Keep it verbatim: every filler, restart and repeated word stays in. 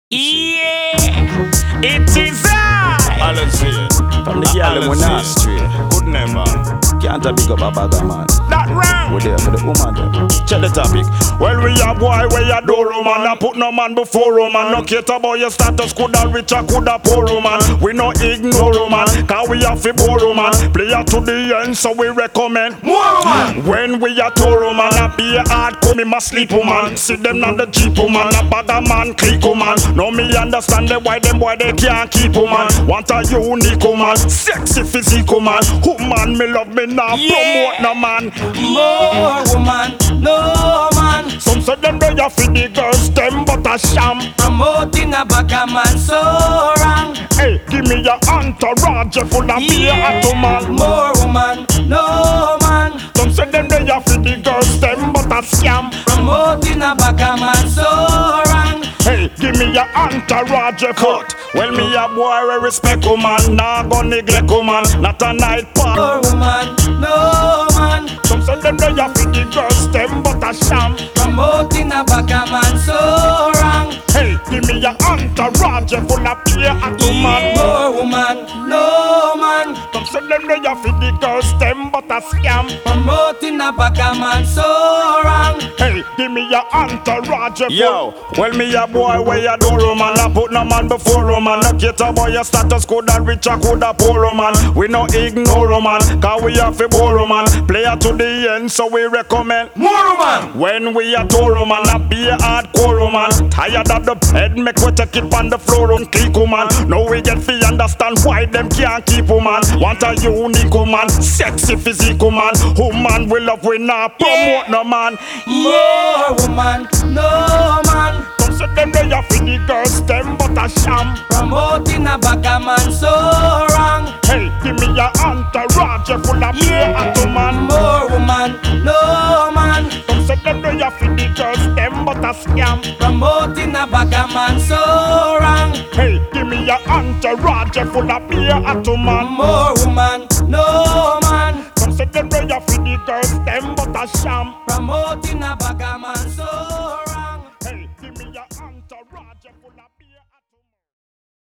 Yeah, it is I. Alan say it. From the girl them we not straight. Good never. Can't a big up a bagger man. That wrong. We there for the woman them. Check the topic. Well, we a boy, we a do woman. I put no man before woman. No cater about your status, coulda rich or coulda poor woman. We no ignore woman, cause we have to bore woman. Play her to the end, so we recommend more woman. When we a tour woman, I be a hard come me must sleep woman. See them not the cheap woman, a bagger man, click woman. Now me understand the why them boy they can't keep woman. Want a unique woman, sexy physique woman. Woman me love me now, promote no man. More woman, no man. Some say them they a fi the girls them but a sham. Promoting a baka man so wrong. Hey, give me your entourage full of beer at man. More woman, no man. Some say them they a fi the girls them but a scam. Promoting a baka man so wrong. Hey, give me your entourage foot. Well, me a boy we respect woman, nah go neglect woman, not a night party. More woman, no man. Some say them they a fi the girls them but a sham. Promoting a baka man so wrong. Hey, give me your entourage full of beer at man. More woman, no man. Some say them they a fi the girls them but a scam. Promoting a baka man so wrong. Hey, give me your entourage full. Yo. Well, me a boy where you do woman. I put no man before woman. No cater about your status, coulda rich or coulda poor woman. We no ignore woman, cause we have to bore woman. Play her to the end, so we recommend more woman. When we a tour woman, I be a hardcore woman. Tired of the head, make we take it on the floor and click woman. Now we get fi understand why them can't keep woman. Want a unique woman, sexy physique woman. Woman we love, we not promote no man. More woman, no man. Some say them they a fi the girls them but a sham. Promoting a baka man so wrong. Hey, give me your entourage full of beer at man. More woman, no man. Some say them they a fi the girls them but a scam. Promoting a baka man so wrong. Hey, give me your entourage full of beer at man. More woman, no man. Some say them they a fi the girls them but a sham. Promoting a baka man so wrong.